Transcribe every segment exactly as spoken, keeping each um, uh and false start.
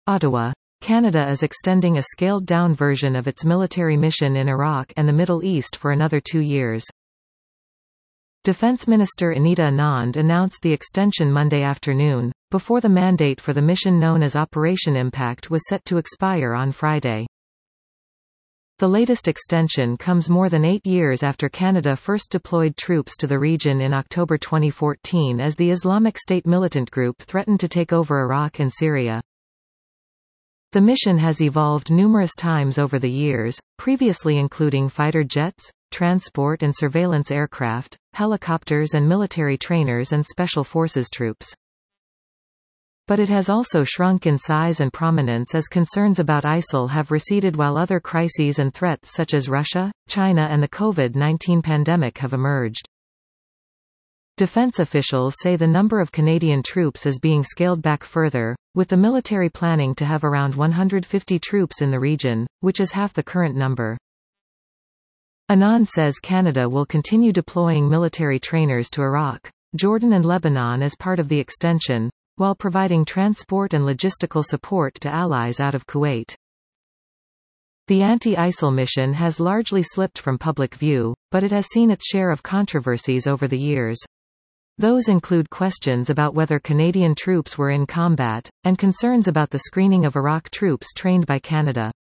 Ottawa. Canada is extending a scaled-down version of its military mission in Iraq and the Middle East for another two years. Defense Minister Anita Anand announced the extension Monday afternoon, before the mandate for the mission known as Operation Impact was set to expire on Friday. The latest extension comes more than eight years after Canada first deployed troops to the region in October twenty fourteen as the Islamic State militant group threatened to take over Iraq and Syria. The mission has evolved numerous times over the years, previously including fighter jets, transport and surveillance aircraft, helicopters and military trainers and special forces troops. But it has also shrunk in size and prominence as concerns about ISIL have receded while other crises and threats such as Russia, China and the COVID nineteen pandemic have emerged. Defense officials say the number of Canadian troops is being scaled back further, with the military planning to have around one hundred fifty troops in the region, which is half the current number. Anand says Canada will continue deploying military trainers to Iraq, Jordan and Lebanon as part of the extension, while providing transport and logistical support to allies out of Kuwait. The anti-ISIL mission has largely slipped from public view, but it has seen its share of controversies over the years. Those include questions about whether Canadian troops were in combat, and concerns about the screening of Iraq troops trained by Canada.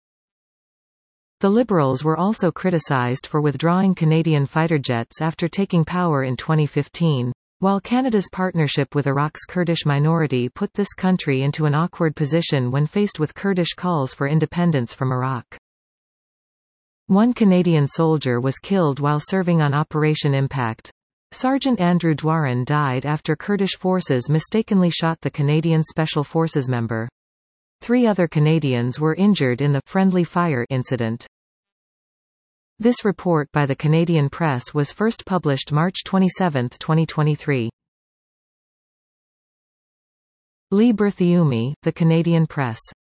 The Liberals were also criticized for withdrawing Canadian fighter jets after taking power in twenty fifteen, while Canada's partnership with Iraq's Kurdish minority put this country into an awkward position when faced with Kurdish calls for independence from Iraq. One Canadian soldier was killed while serving on Operation Impact. Sergeant Andrew Dwaran died after Kurdish forces mistakenly shot the Canadian Special Forces member. Three other Canadians were injured in the friendly fire incident. This report by the Canadian Press was first published March twenty-seventh, twenty twenty-three. Lee Berthiaume, The Canadian Press.